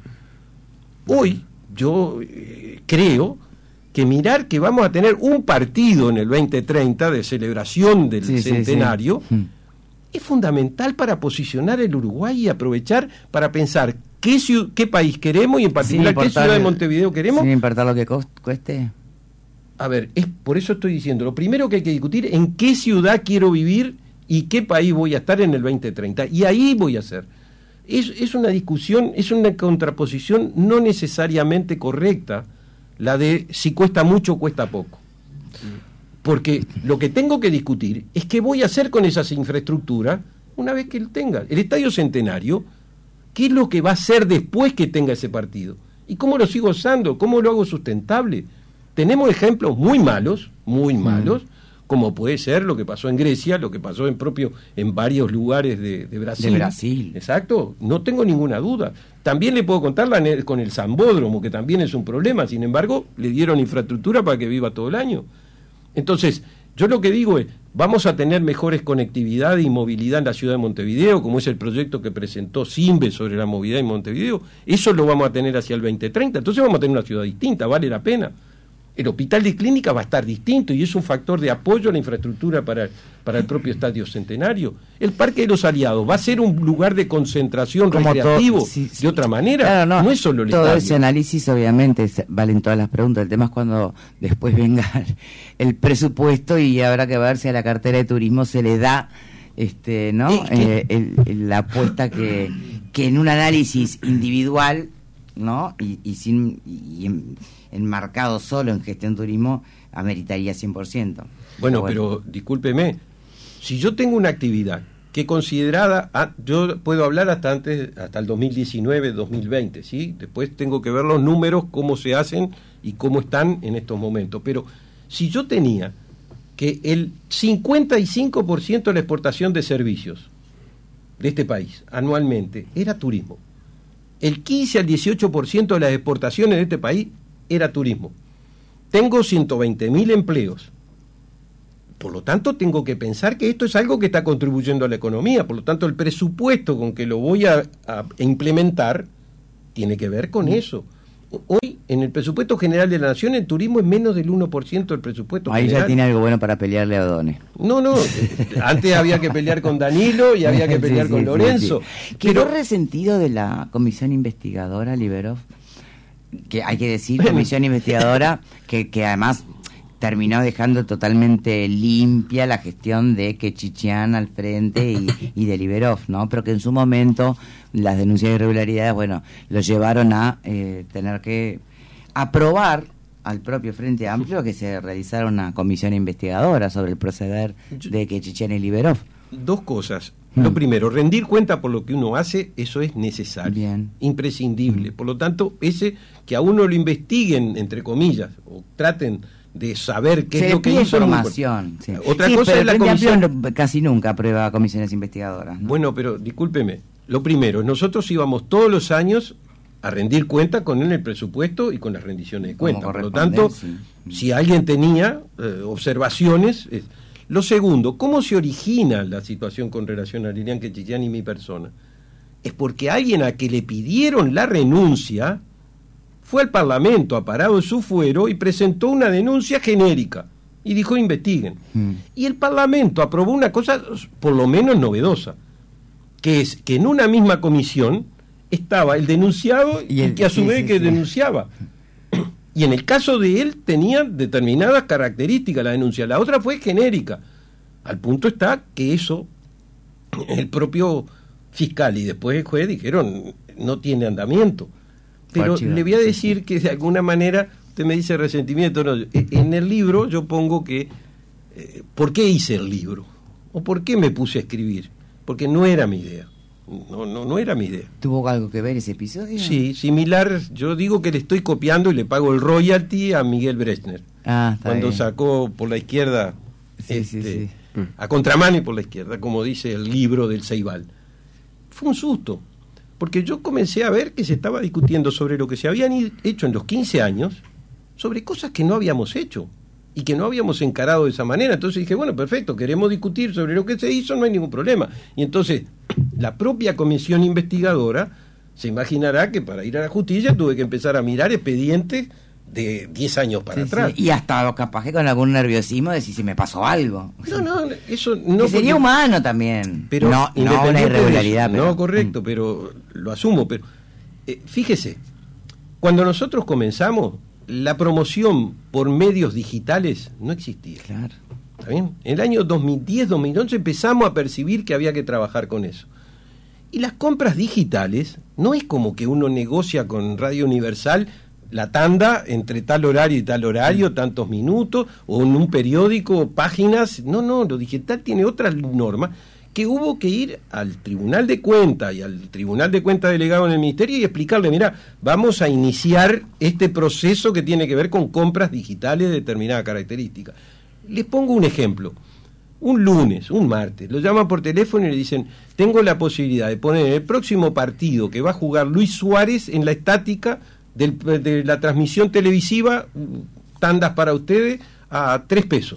Hoy yo eh, creo que mirar que vamos a tener un partido en el veinte treinta de celebración del sí, centenario sí, sí. es fundamental para posicionar el Uruguay y aprovechar para pensar qué, ciudad, qué país queremos y en particular qué ciudad de Montevideo queremos. Sin importar lo que cueste. A ver, es por eso estoy diciendo, lo primero que hay que discutir es en qué ciudad quiero vivir y qué país voy a estar en el veinte treinta. Y ahí voy a hacer. Es, es una discusión, es una contraposición no necesariamente correcta, la de si cuesta mucho o cuesta poco. Porque lo que tengo que discutir es qué voy a hacer con esas infraestructuras una vez que él tenga. El Estadio Centenario, ¿qué es lo que va a hacer después que tenga ese partido? ¿Y cómo lo sigo usando? ¿Cómo lo hago sustentable? Tenemos ejemplos muy malos, muy malos, mm. como puede ser lo que pasó en Grecia, lo que pasó en propio en varios lugares de, de Brasil. De Brasil. Exacto, no tengo ninguna duda. También le puedo contar la, con el Zambódromo, que también es un problema, sin embargo, le dieron infraestructura para que viva todo el año. Entonces, yo lo que digo es, vamos a tener mejores conectividad y movilidad en la ciudad de Montevideo, como es el proyecto que presentó Simbe sobre la movilidad en Montevideo, eso lo vamos a tener hacia el veinte treinta, entonces vamos a tener una ciudad distinta, vale la pena. El hospital de clínica va a estar distinto y es un factor de apoyo a la infraestructura para, para el propio Estadio Centenario. El Parque de los Aliados va a ser un lugar de concentración como recreativo todo, sí, sí. de otra manera, claro, no, no es solo el todo estadio. Ese análisis obviamente valen todas las preguntas, el tema es cuando después venga el presupuesto y habrá que ver si a la cartera de turismo se le da este no eh, el, el, la apuesta que, que en un análisis individual no y, y sin y en, enmarcado solo en gestión turismo, ameritaría cien por ciento. Bueno, pero, bueno. pero discúlpeme, si yo tengo una actividad que considerada, ah, yo puedo hablar hasta antes, hasta el dos mil diecinueve, dos mil veinte, ¿sí? Después tengo que ver los números, cómo se hacen y cómo están en estos momentos. Pero si yo tenía que el cincuenta y cinco por ciento de la exportación de servicios de este país anualmente era turismo, el quince al dieciocho por ciento de las exportaciones de este país era turismo. Tengo ciento veinte mil empleos. Por lo tanto, tengo que pensar que esto es algo que está contribuyendo a la economía. Por lo tanto, el presupuesto con que lo voy a, a implementar tiene que ver con eso. Hoy, en el presupuesto general de la Nación, el turismo es menos del uno por ciento del presupuesto Ahí general. ya tiene algo bueno para pelearle a O'Donnell. No, no, antes había que pelear con Danilo y había que pelear Sí, con sí, Lorenzo. sí, sí. ¿Quedó Pero, resentido de la comisión investigadora, Liberov? Que hay que decir, comisión investigadora, que, que además terminó dejando totalmente limpia la gestión de Kechichian al frente y, y de Liberov, ¿no? Pero que en su momento las denuncias de irregularidades, bueno, lo llevaron a eh, tener que aprobar al propio Frente Amplio que se realizara una comisión investigadora sobre el proceder de Kechichian y Liberov. dos cosas. Mm. Lo primero, rendir cuenta por lo que uno hace, eso es necesario, Bien. imprescindible. Mm. Por lo tanto, ese que a uno lo investiguen, entre comillas, o traten de saber qué Se es lo que pide hizo. información. Sí. Otra Sí, cosa pero es la el Frente comisión. Amplio no- casi nunca aprueba comisiones investigadoras, ¿no? Bueno, pero discúlpeme. Lo primero, nosotros íbamos todos los años a rendir cuenta con el presupuesto y con las rendiciones de Como cuenta. Por lo corresponde, tanto, sí. si alguien tenía eh, observaciones. eh, Lo segundo, ¿cómo se origina la situación con relación a Lilian Kechichian y mi persona? Es porque alguien a que le pidieron la renuncia fue al Parlamento, ha parado en su fuero y presentó una denuncia genérica y dijo investiguen. Mm. Y el Parlamento aprobó una cosa por lo menos novedosa, que es que en una misma comisión estaba el denunciado y, Y el- que a su sí, vez sí, que sí. denunciaba. Y en el caso de él tenía determinadas características la denuncia, la otra fue genérica. Al punto está que eso, el propio fiscal y después el juez dijeron, no tiene andamiento. Pero Archivado, le voy a sí, decir sí. que de alguna manera, usted me dice resentimiento, no, en el libro yo pongo que, eh, ¿por qué hice el libro? ¿O por qué me puse a escribir? Porque no era mi idea, no, no, no era mi idea. ¿Tuvo algo que ver ese episodio? Sí, similar, yo digo que le estoy copiando y le pago el royalty a Miguel Brechner, Ah, está cuando bien. sacó por la izquierda, Sí, sí, este, sí. a contramano y por la izquierda, como dice el libro del Ceibal. Fue un susto, porque yo comencé a ver que se estaba discutiendo sobre lo que se habían i- hecho en los quince años, sobre cosas que no habíamos hecho y que no habíamos encarado de esa manera. Entonces dije, bueno, perfecto, queremos discutir sobre lo que se hizo, no hay ningún problema. Y entonces la propia comisión investigadora se imaginará que para ir a la justicia tuve que empezar a mirar expedientes de diez años para Sí, atrás. sí. Y hasta capaz que con algún nerviosismo decir si me pasó algo. No, no, eso no. Que sería porque- humano también. pero no, no independiente una de irregularidad. eso, pero- no, correcto, Mm. pero lo asumo. Pero eh, fíjese, cuando nosotros comenzamos, la promoción por medios digitales no existía. Claro. ¿Está bien? En el año dos mil diez, dos mil once empezamos a percibir que había que trabajar con eso. Y las compras digitales no es como que uno negocia con Radio Universal la tanda entre tal horario y tal horario, tantos minutos, o en un periódico, páginas. No, no, lo digital tiene otras normas que hubo que ir al Tribunal de Cuentas y al Tribunal de Cuentas delegado en el Ministerio y explicarle, mira, vamos a iniciar este proceso que tiene que ver con compras digitales de determinada característica. Les pongo un ejemplo. Un lunes, un martes, lo llaman por teléfono y le dicen, tengo la posibilidad de poner en el próximo partido que va a jugar Luis Suárez en la estática del, de la transmisión televisiva, tandas para ustedes, a tres pesos.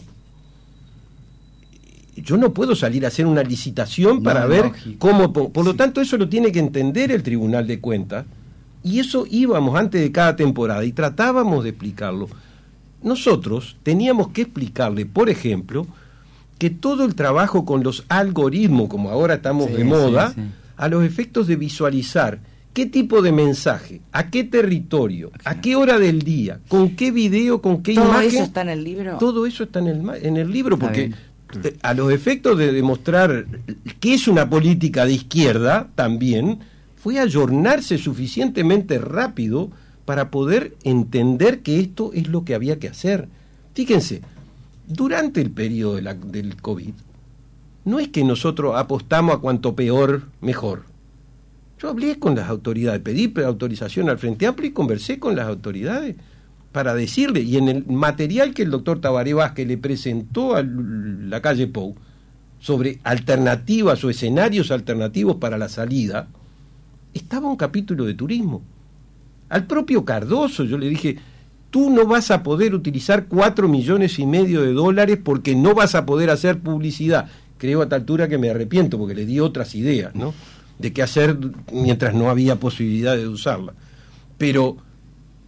Yo no puedo salir a hacer una licitación para No, ver lógico. cómo... Por, por lo Sí. tanto, eso lo tiene que entender el Tribunal de Cuentas, y eso íbamos antes de cada temporada y tratábamos de explicarlo. Nosotros teníamos que explicarle, por ejemplo, que todo el trabajo con los algoritmos, como ahora estamos Sí, de moda, sí, sí. a los efectos de visualizar qué tipo de mensaje, a qué territorio, a qué hora del día, con qué video, con qué ¿Todo imagen. eso está en el libro? Todo eso está en el, ma- en el libro, Está porque bien. eh, a los efectos de demostrar qué es una política de izquierda, también fue ayornarse suficientemente rápido para poder entender que esto es lo que había que hacer. Fíjense, durante el periodo de la- del COVID, no es que nosotros apostamos a cuanto peor, mejor. Yo hablé con las autoridades, pedí autorización al Frente Amplio y conversé con las autoridades para decirle, y en el material que el doctor Tabaré Vázquez le presentó a la calle Pou sobre alternativas o escenarios alternativos para la salida, estaba un capítulo de turismo. Al propio Cardoso yo le dije, tú no vas a poder utilizar cuatro millones y medio de dólares porque no vas a poder hacer publicidad. Creo a tal altura que me arrepiento porque le di otras ideas, ¿no?, de qué hacer mientras no había posibilidad de usarla. Pero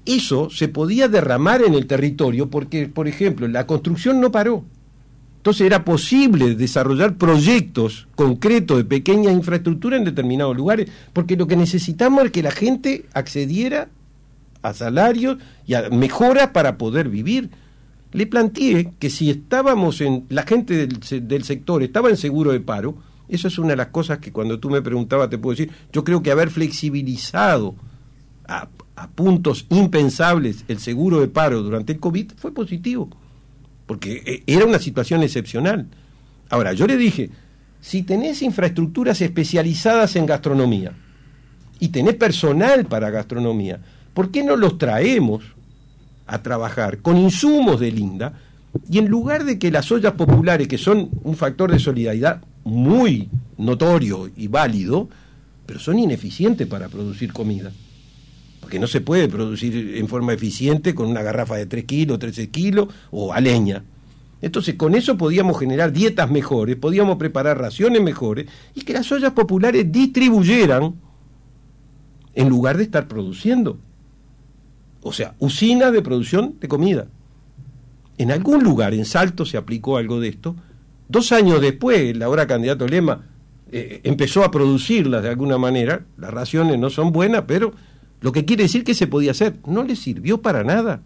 eso se podía derramar en el territorio porque, por ejemplo, la construcción no paró. Entonces era posible desarrollar proyectos concretos de pequeña infraestructura en determinados lugares, porque lo que necesitamos es que la gente accediera a salarios y a mejoras para poder vivir. Le planteé que si estábamos en, la gente del, del sector estaba en seguro de paro, eso es una de las cosas que cuando tú me preguntabas te puedo decir, yo creo que haber flexibilizado a, a puntos impensables el seguro de paro durante el COVID fue positivo, porque era una situación excepcional. Ahora, yo le dije, si tenés infraestructuras especializadas en gastronomía y tenés personal para gastronomía, ¿por qué no los traemos a trabajar con insumos de Linda? Y en lugar de que las ollas populares, que son un factor de solidaridad muy notorio y válido, pero son ineficientes para producir comida, porque no se puede producir en forma eficiente con una garrafa de tres kilos, trece kilos o a leña. Entonces con eso podíamos generar dietas mejores, podíamos preparar raciones mejores y que las ollas populares distribuyeran en lugar de estar produciendo. O sea, usinas de producción de comida. En algún lugar, en Salto, se aplicó algo de esto. Dos años después, el ahora candidato Lema eh, empezó a producirlas de alguna manera. Las raciones no son buenas, pero lo que quiere decir que se podía hacer. No le sirvió para nada.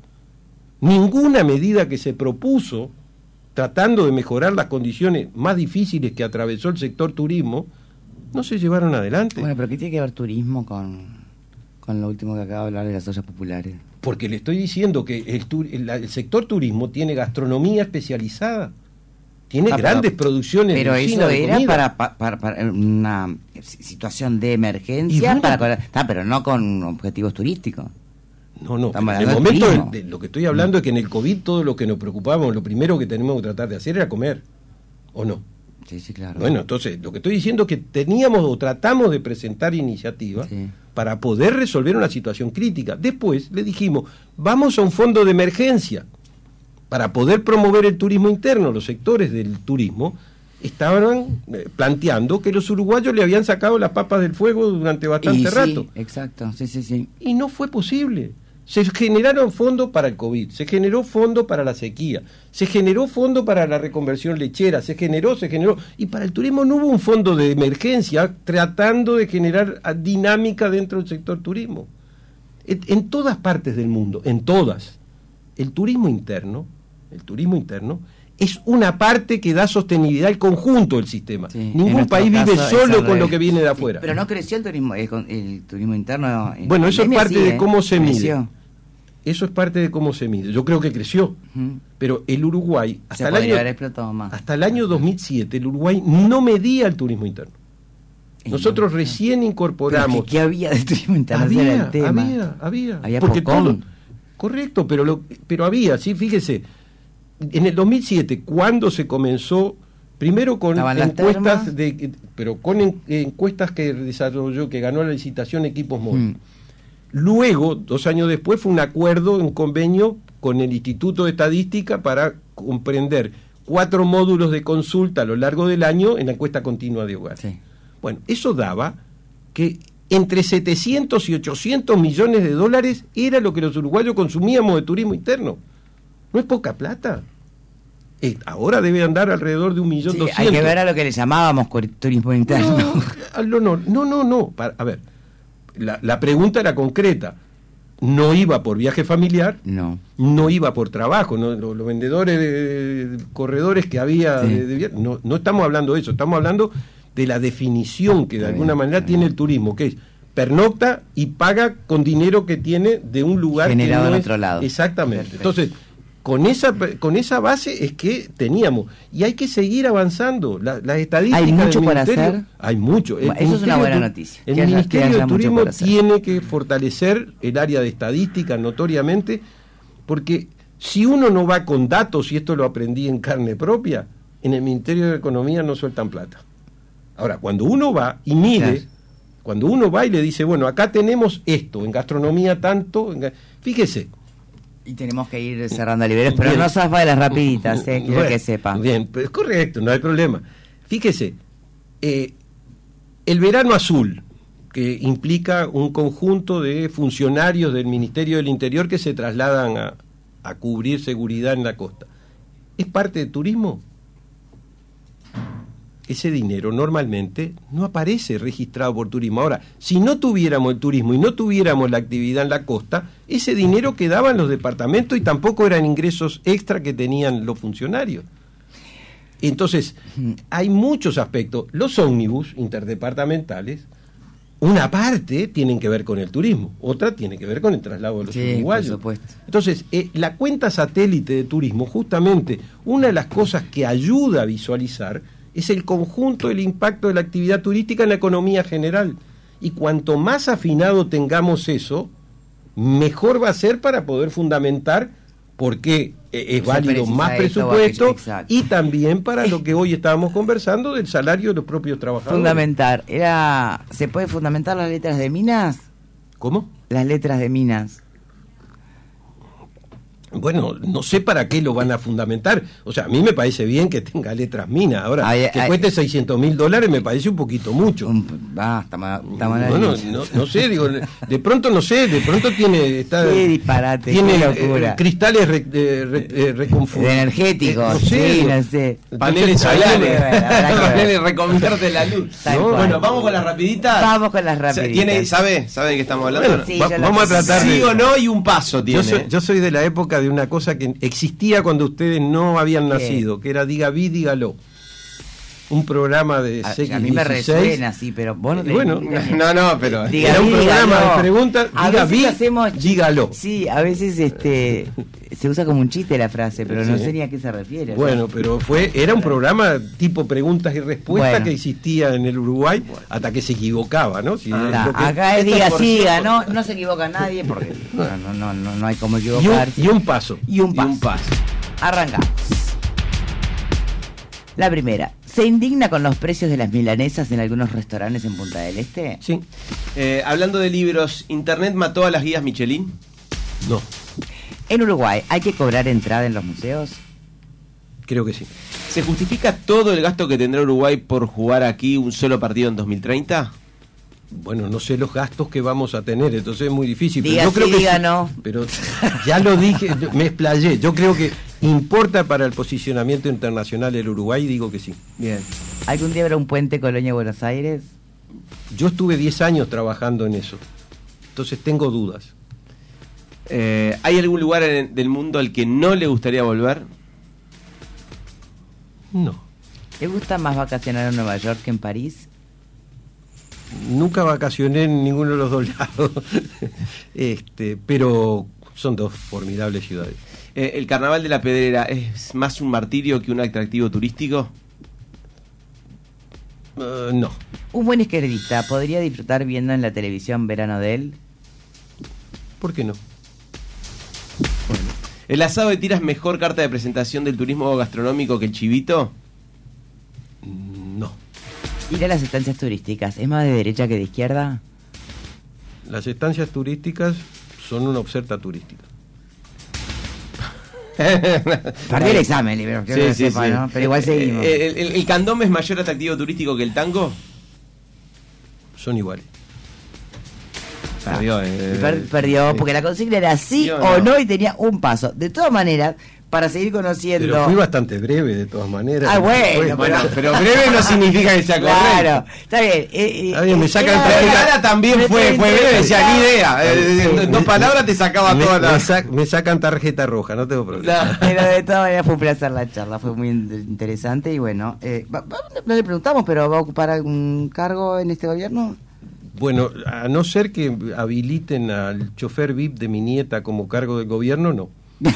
Ninguna medida que se propuso tratando de mejorar las condiciones más difíciles que atravesó el sector turismo no se llevaron adelante. Bueno, pero ¿qué tiene que ver turismo con, con lo último que acaba de hablar de las ollas populares? Porque le estoy diciendo que el, tur, el, el sector turismo tiene gastronomía especializada, tiene ah, grandes pero, producciones pero de eso de era comida. para, para, para, para una situación de emergencia, bueno, para, está, pero no con objetivos turísticos. No, no, en el momento de, de, lo que estoy hablando no. es que en el COVID todo lo que nos preocupábamos, lo primero que tenemos que tratar de hacer era comer, ¿o no? Sí, sí, claro. Bueno, entonces, lo que estoy diciendo es que teníamos o tratamos de presentar iniciativas sí. para poder resolver una situación crítica. Después le dijimos, vamos a un fondo de emergencia para poder promover el turismo interno. Los sectores del turismo estaban eh, planteando que los uruguayos le habían sacado las papas del fuego durante bastante y rato. Sí, exacto, sí, sí, sí. Y no fue posible. Se generaron fondos para el COVID, se generó fondo para la sequía, se generó fondo para la reconversión lechera, se generó, se generó, y para el turismo no hubo un fondo de emergencia tratando de generar dinámica dentro del sector turismo. En, en todas partes del mundo, en todas, el turismo interno, el turismo interno es una parte que da sostenibilidad al conjunto del sistema. Sí, ningún país vive solo con lo que viene de afuera. Sí, pero no creció el turismo, el, el turismo interno. Bueno, eso es parte sí, de ¿eh? cómo se creció. mide. Eso es parte de cómo se mide. Yo creo que creció. Uh-huh. Pero el Uruguay, hasta el, año, hasta el año dos mil siete, el Uruguay no medía el turismo interno. Nosotros no, recién incorporamos... ¿Qué había de turismo interno? Había, era el tema. había, había. Había porque pocón. todo, correcto, pero, lo, pero había, sí, fíjese. En el dos mil siete, cuando se comenzó, primero con encuestas, de, pero con en, encuestas que desarrolló, que ganó la licitación Equipos Móvil. Hmm. Luego, dos años después, fue un acuerdo, un convenio con el Instituto de Estadística para comprender cuatro módulos de consulta a lo largo del año en la encuesta continua de hogares. Sí. Bueno, eso daba que entre setecientos y ochocientos millones de dólares era lo que los uruguayos consumíamos de turismo interno. No es poca plata. Eh, ahora debe andar alrededor de un millón doscientos. Hay que ver a lo que le llamábamos turismo interno. No, no, no, no, no. Para, a ver, la, la pregunta era concreta. No iba por viaje familiar, no, no iba por trabajo, no, los, los vendedores de, de corredores que había, sí. de, de, no, no estamos hablando de eso, estamos hablando de la definición que de está alguna bien, manera tiene el turismo, que es pernocta y paga con dinero que tiene de un lugar generado que no en es, otro lado. Exactamente. Perfecto. Entonces, con esa con esa base es que teníamos y hay que seguir avanzando. La, las estadísticas hay mucho del por hacer. Hay mucho. El Eso es una buena noticia. El Ministerio de Turismo tiene que fortalecer el área de estadística notoriamente, porque si uno no va con datos, y esto lo aprendí en carne propia, en el Ministerio de Economía no sueltan plata. Ahora, cuando uno va y mide, claro. cuando uno va y le dice, bueno, acá tenemos esto, en gastronomía tanto, en, fíjese. Y tenemos que ir cerrando liberos, pero bien. No zafa de las rapiditas, eh, quiero bueno, que sepa. Bien, pues correcto, no hay problema. Fíjese, eh, el verano azul, que implica un conjunto de funcionarios del Ministerio del Interior que se trasladan a, a cubrir seguridad en la costa. ¿Es parte del turismo? Ese dinero normalmente no aparece registrado por turismo. Ahora, si no tuviéramos el turismo y no tuviéramos la actividad en la costa, ese dinero quedaba en los departamentos y tampoco eran ingresos extra que tenían los funcionarios. Entonces, hay muchos aspectos. Los ómnibus interdepartamentales, una parte tienen que ver con el turismo, otra tiene que ver con el traslado de los sí, uruguayos. Por supuesto. Entonces, eh, la cuenta satélite de turismo, justamente, una de las cosas que ayuda a visualizar es el conjunto del impacto de la actividad turística en la economía general. Y cuanto más afinado tengamos eso, mejor va a ser para poder fundamentar por qué es válido más presupuesto y también para lo que hoy estábamos conversando del salario de los propios trabajadores. Fundamentar, era, ¿se puede fundamentar las letras de Minas? ¿Cómo? Las letras de Minas. Bueno, no sé para qué lo van a fundamentar. O sea, a mí me parece bien que tenga letras Minas. Ahora, ay, que ay, cueste seiscientos mil dólares me parece un poquito mucho. Un, ah, está, ma, está bueno, no, no sé, digo, de pronto no sé, de pronto tiene... Está, qué disparate, tiene qué locura. Eh, cristales re, eh, re, eh, reconfundidos. Energéticos, eh, no sé, sí, digo, no sé. Paneles solares. Paneles reconvierte la luz. No, bueno, vamos con las rapiditas. Vamos con las rapiditas. ¿Tiene, ¿Sabe? ¿Sabe de qué estamos hablando? Bueno, sí, va, vamos a tratar sí de... o no y un paso tiene. Yo soy, yo soy de la época de una cosa que existía cuando ustedes no habían ¿qué? nacido, que era Diga Vi, Dígalo. Un programa de A, C X dieciséis. a mí me resuena, sí, pero vos no te... Bueno, no, no, pero Diga, era un dígalo. programa de preguntas, A diga veces vi, hacemos... dígalo. Sí, a veces este se usa como un chiste la frase, pero no Sí. sé ni a qué se refiere. Bueno, pero fue era un programa tipo preguntas y respuestas Bueno. que existía en el Uruguay hasta que se equivocaba, ¿no? Si Ah, lo que- acá es esto diga por siga, cierto- no, no se equivoca nadie porque no, no, no, no, no hay como y, un, equivocarse. y un paso. Y un y paso. un paso. Arrancamos. La primera. ¿Se indigna con los precios de las milanesas en algunos restaurantes en Punta del Este? Sí. Eh, hablando de libros, ¿Internet mató a las guías Michelin? No, En Uruguay, ¿hay que cobrar entrada en los museos? creo que sí. ¿Se justifica todo el gasto que tendrá Uruguay por jugar aquí un solo partido en dos mil treinta? Bueno, no sé los gastos que vamos a tener, entonces es muy difícil. Diga pero yo creo sí, que diga sí. no. Pero ya lo dije, yo- me explayé. Yo creo que importa para el posicionamiento internacional del Uruguay, digo que sí. Bien. ¿Algún día habrá un puente Colonia-Buenos Aires? Yo estuve diez años trabajando en eso, entonces tengo dudas. Eh, ¿Hay algún lugar en- del mundo al que no le gustaría volver? No, ¿Le gusta más vacacionar en Nueva York que en París? nunca vacacioné en ninguno de los dos lados, este, pero son dos formidables ciudades. Eh, ¿El Carnaval de la Pedrera es más un martirio que un atractivo turístico? Uh, no, Un buen izquierdista podría disfrutar viendo en la televisión Verano de él. ¿por qué no? ¿El asado de tira es mejor carta de presentación del turismo gastronómico que el chivito? No. Ir a las estancias turísticas, ¿es más de derecha que de izquierda? Las estancias turísticas son una oferta turística. Perdí el examen, libro, que Sí, no sí, sepa, sí. ¿no? Pero igual seguimos. Eh, ¿El, el, el candombe es mayor atractivo turístico que el tango? Son iguales. Perdió, eh. Per- perdió, porque la consigna era sí Yo o no. no y tenía un paso. De todas maneras, para seguir conociendo... Pero fui bastante breve de todas maneras. Ah, bueno, Fue- Bueno, pero breve no significa que sea correcto. Claro, está bien. eh, eh, Está bien, me eh, sacan era- Pero tarjeta. Lara también pero fue, te fue breve, decía ni idea. Eh, Sí, en dos me- palabras te sacaba me, todas me las. sac- me sacan tarjeta roja, no tengo problema. Pero de todas maneras fue un placer la charla, fue muy in- interesante y bueno, eh, va- va- no le preguntamos, pero ¿va a ocupar algún cargo en este gobierno? Bueno, a no ser que habiliten al chofer V I P de mi nieta como cargo del gobierno, no.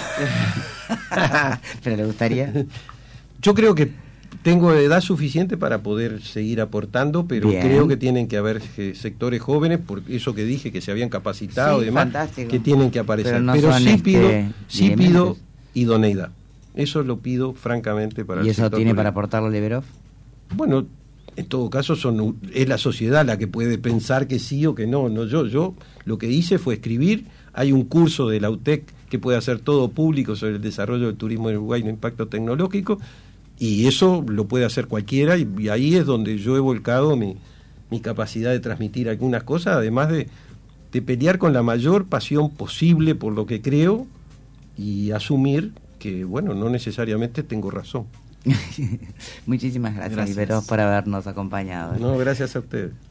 Pero le gustaría. Yo creo que tengo edad suficiente para poder seguir aportando, pero Bien. creo que tienen que haber eh, sectores jóvenes, por eso que dije que se habían capacitado Sí, y demás, fantástico. que tienen que aparecer. Pero Pero, no son, sí este, pido, sí vehementos. pido idoneidad. Eso lo pido francamente para ¿Y el eso sector tiene para turístico. aportarlo Liberov? Bueno, en todo caso son es la sociedad la que puede pensar que sí o que no. No yo yo lo que hice fue escribir. Hay un curso de la U T E C que puede hacer todo público sobre el desarrollo del turismo en Uruguay, no impacto tecnológico, y eso lo puede hacer cualquiera, y, y ahí es donde yo he volcado mi, mi capacidad de transmitir algunas cosas, además de, de pelear con la mayor pasión posible por lo que creo y asumir que, bueno, no necesariamente tengo razón. Muchísimas gracias, gracias. Ibero, por habernos acompañado. No, gracias a ustedes.